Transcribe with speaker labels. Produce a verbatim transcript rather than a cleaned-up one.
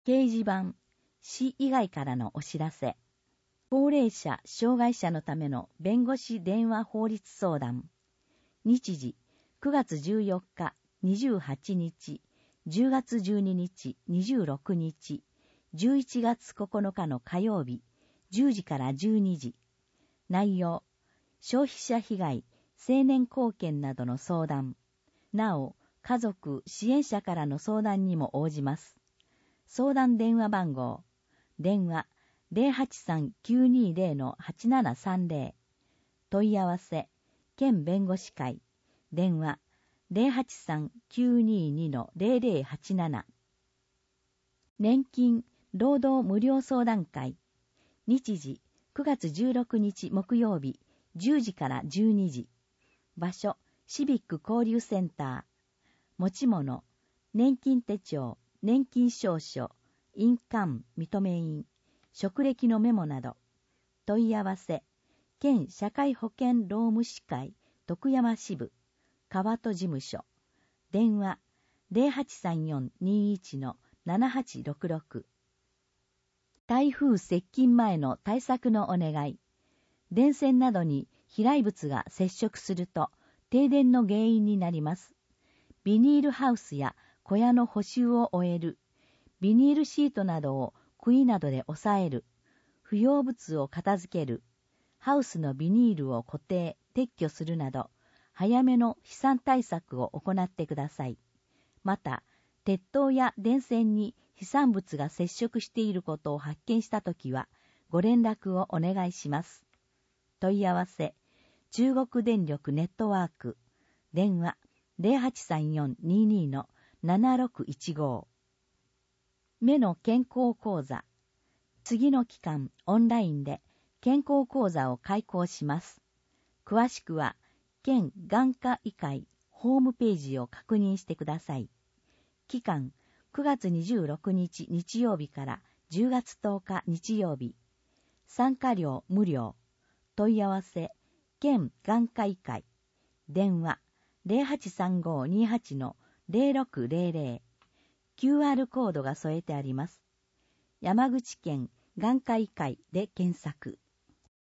Speaker 1: 掲示板、市以外からのお知らせ。高齢者、障害者のための弁護士電話法律相談。日時、くがつじゅうよっか、にじゅうはちにち、じゅうがつじゅうににち、にじゅうろくにち、じゅういちがつここのかの火曜日、じゅうじからじゅうにじ。内容、消費者被害、青年貢献などの相談。なお、家族、支援者からの相談にも応じます。相談電話番号、電話 ゼロはちさんきゅうにゼロ はちななさんゼロ。問い合わせ、県弁護士会、電話 ゼロはちさんきゅうににゼロゼロはちなな。年金、労働無料相談会。日時、くがつじゅうろくにち木曜日、じゅうじからじゅうにじ。場所、シビック交流センター。持ち物、年金手帳、年金証書、印鑑、認め印、職歴のメモなど。問い合わせ、県社会保険労務士会、徳山支部、川戸事務所。電話、ゼロはちさんよんにいちのななはちろくろく。台風接近前の対策のお願い。電線などに飛来物が接触すると停電の原因になります。ビニールハウスや小屋の補修を終える。ビニールシートなどを杭などで押さえる。不要物を片付ける。ハウスのビニールを固定、撤去するなど、早めの飛散対策を行ってください。また、鉄塔や電線に飛散物が接触していることを発見したときは、ご連絡をお願いします。問い合わせ、中国電力ネットワーク、電話、ゼロはちさんよんににのななろくいちご。目の健康講座。次の期間、オンラインで健康講座を開講します。詳しくは、県眼科医会ホームページを確認してください。期間、くがつにじゅうろくにち日曜日からじゅうがつとおか日曜日。参加料無料。問い合わせ、県眼科医会。電話、ゼロはちさんごにはちのゼロろくゼロゼロ。キューアール コードが添えてあります。山口県眼科医会で検索。